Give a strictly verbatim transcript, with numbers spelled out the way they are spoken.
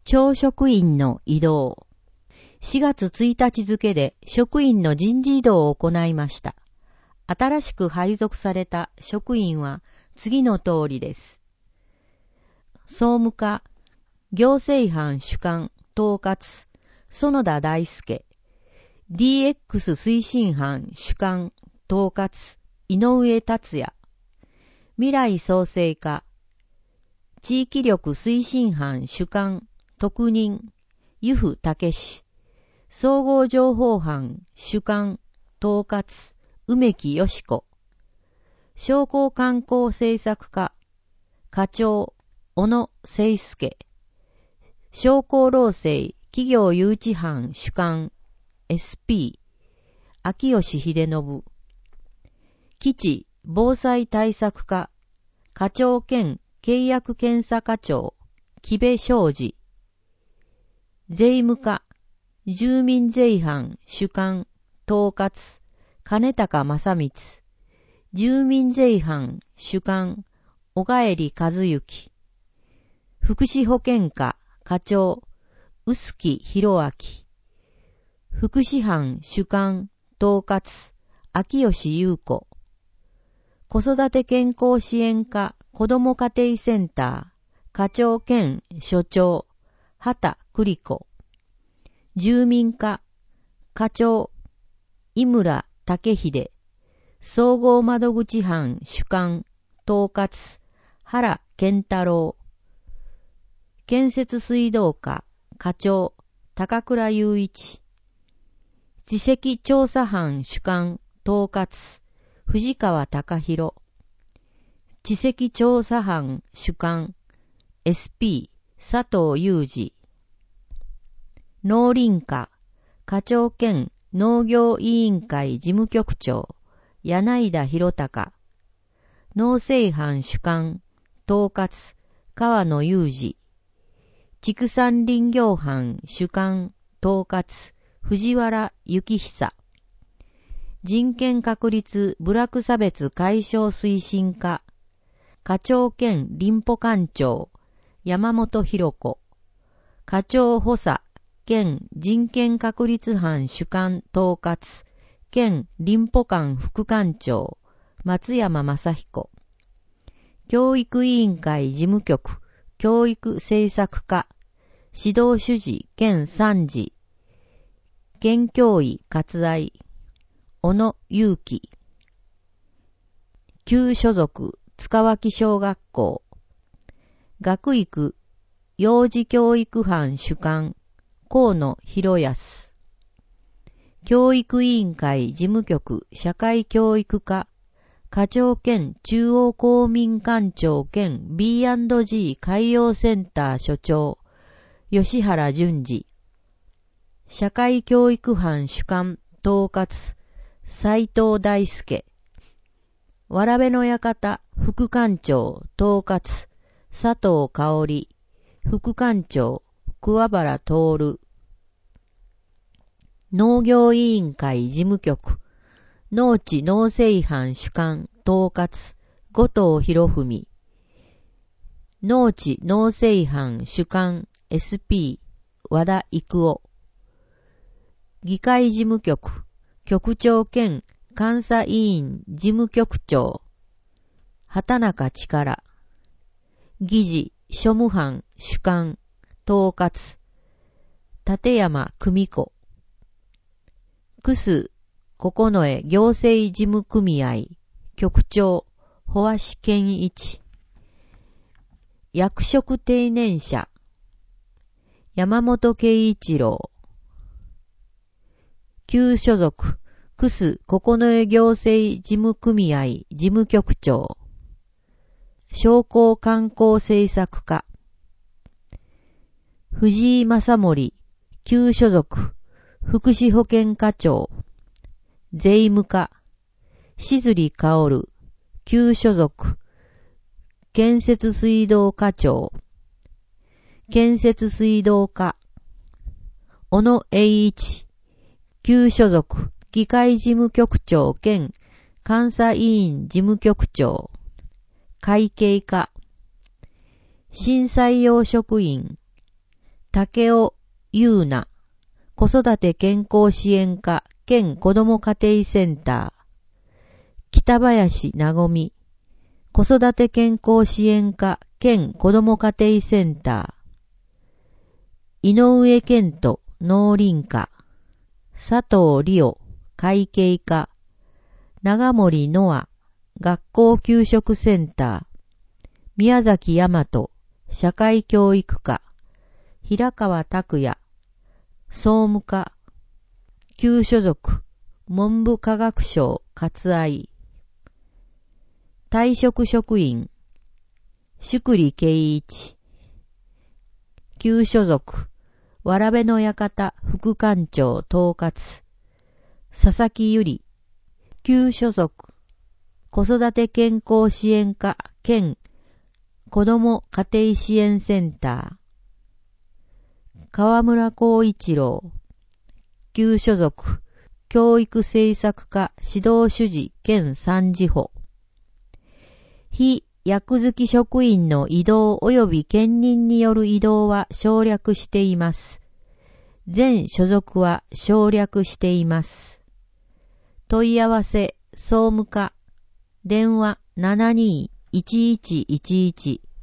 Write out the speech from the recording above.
町職員の異動。しがつついたち付で職員の人事異動を行いました。新しく配属された職員は次の通りです。総務課、行政班主幹、統括、園田大輔。ディーエックス 推進班主幹、統括、井上達也。未来創生課、地域力推進班主幹、特任、湯布武史。総合情報班主幹、統括、梅木よし子。商工観光政策課、課長、小野誠介。商工労政企業誘致班主幹、エスピー、秋吉秀信。基地防災対策課、課長兼契約検査課長、木部昌司。税務課、住民税班主幹、統括、金高正光。住民税班主幹、小帰和幸。福祉保健課、課長、臼木博明。福祉班主幹、統括、秋吉優子。子育て健康支援課、子ども家庭センター、課長兼所長、畑栗子。住民課、課長、井村武秀。総合窓口班主幹、統括、原健太郎。建設水道課、課長、高倉雄一。地籍調査班主幹、統括、藤川隆弘。地籍調査班主幹、エスピー、佐藤裕二。農林課、課長兼農業委員会事務局長、柳田博隆。農政班主幹、統括、川野裕二。畜産林業班主幹、統括、藤原幸久。人権確立部落差別解消推進課、課長兼林保官庁、山本博子。課長補佐兼人権確立班主幹統括、兼林保官副官庁、松山正彦。教育委員会事務局、教育政策課、指導主事兼参事。県教委割愛、小野祐樹。旧所属塚脇小学校。学育幼児教育班主幹、河野博康。教育委員会事務局社会教育課、課長兼中央公民館長兼 ビーアンドジー 海洋センター所長、吉原淳二。社会教育班主幹統括、斉藤大輔。わらべの館副館長統括、佐藤香織。副館長、桑原徹。農業委員会事務局、農地農政班主幹統括、後藤博文。農地農政班主幹 エスピー、和田育夫。議会事務局、局長兼監査委員事務局長、畑中力。議事庶務班主幹、統括、立山久美子。クス九重行政事務組合、局長、保橋健一。役職定年者、山本圭一郎。旧所属、クス九重行政事務組合事務局長。商工観光政策課。藤井正森、旧所属、福祉保健課長。税務課。しずりかおる、旧所属、建設水道課長。建設水道課。小野栄一、旧所属、議会事務局長兼監査委員事務局長。会計課。新採用職員、 竹尾優奈、子育て健康支援課兼子ども家庭センター、北林なごみ、子育て健康支援課兼子ども家庭センター、井上健人農林課、佐藤理央会計課、長森ノア学校給食センター、宮崎大和社会教育課、平川拓也総務課、旧所属文部科学省割愛、退職職員宿利圭一、旧所属わらべの館副館長統括佐々木由里、旧所属子育て健康支援課兼子ども家庭支援センター、川村光一郎、旧所属教育政策課指導主事兼参事補、非役付職員の異動及び兼任による異動は省略しています。全所属は省略しています。問い合わせ総務課電話 ななにーいちいちいちいち